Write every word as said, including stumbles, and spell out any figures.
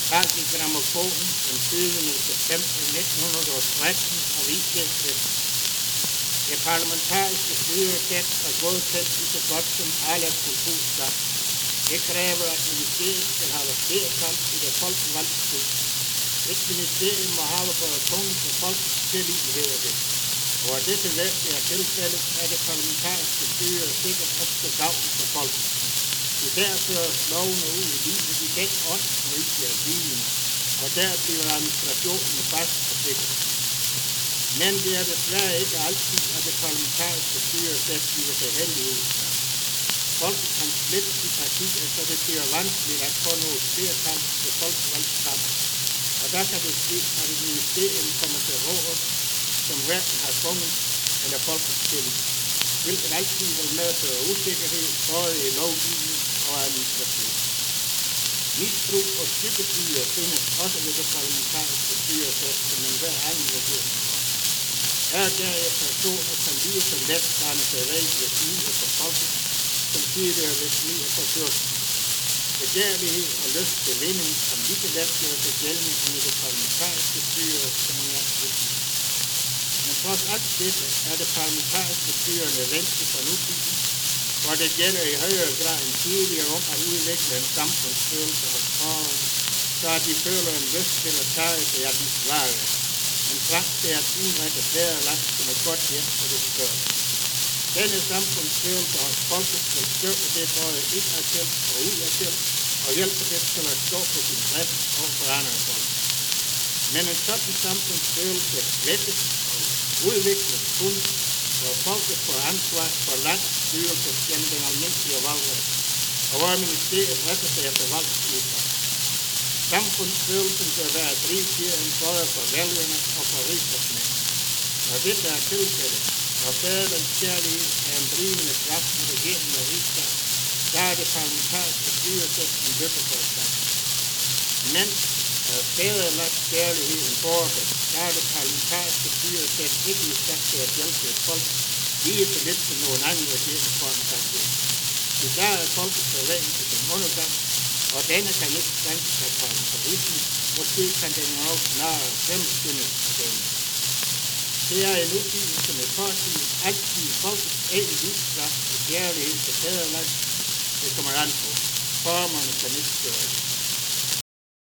Talt i grammofonen den tyvende september nitten tretten og viste det. Det parlamentariske styresæt er godkendt i så godt som alle kulturstat. Det kræver, at ministeriet skal have flertal i det folkevalgte hus. Et ministerium må have både tungens og folkets tillid, hedder det. Og af dette virkelig er tilfældet, er det parlamentariske styre sikkert også til gavn for folket. I der føres lovene ud i livet i den ånd, som ikke er givende, og der bliver administrationen fast og sikker. Men det er desværre ikke altid, at det parlamentariske styresæt bliver sig heldig ud. Folket kan splittes i partier, så det bliver vanskeligt at få noget flertal til folkevalgtskabet. Og der kan det ske, at et ministerium kommer til råd, som hverken har tvunget eller folkets tillid, hvilket altid vil medføre usikkerhed både i lovgivning og administration. Misbrug og stykketyre findes også ved det parlamentariske styresæt, som en hver anden regering har. Her der er personer, som lige så let danner sig vej ved smider for folket, som tidligere ved smider for fyrsten. Begærlighed og lyst til vinding kan lige så let gøre sig gældende under det parlamentariske styre, som man er vigtigt. Men trods alt dette er det parlamentariske styre nødvendigt for nutiden, hvor det gælder i højere grad end tidligere om at udvikle en samfundsfølelse hos borgerne, så at de føler en lyst til at tage sig af de svage, en trang til at indrette bedre land som et godt hjem for det større. Denne samfundsfølelse hos folket skal styrke det både indadtil og udadtil, og hjælpe det til at stå på sin ret over for andre folk. Men en sådan samfundsfølelse vækkes og udvikles kun, hvor folket får ansvar for landsstyrelse gennem den almindelige valgret, og hvor ministeriet retter sig efter valgsudvalg. Samfundsfølelsen bør være drivfjeren både for vælgerne og for rigsdagsmænd. Når dette er tilfældet, og fædrens kærlighed er en drivende kraft i regeringen og rigsdag, der er det parlamentariske styresæt en lykkesårsdag. Men er fædrens kærlighed en borger, der er det parlamentariske styresæt ikke i stand til at hjælpe et folk, lige så lidt som nogen anden regeringsform kan det. I dag er folket forvænget til sin undergang, og denne kan ikke stands af parlamentarismen, måske kan den jo også snarere fremskyndes af denne. Det er en udgivelse, som i fortiden altid folkets egen livskraft og kærlighed til fædreland, det kommer an på. Formerne kan ikke gøre det.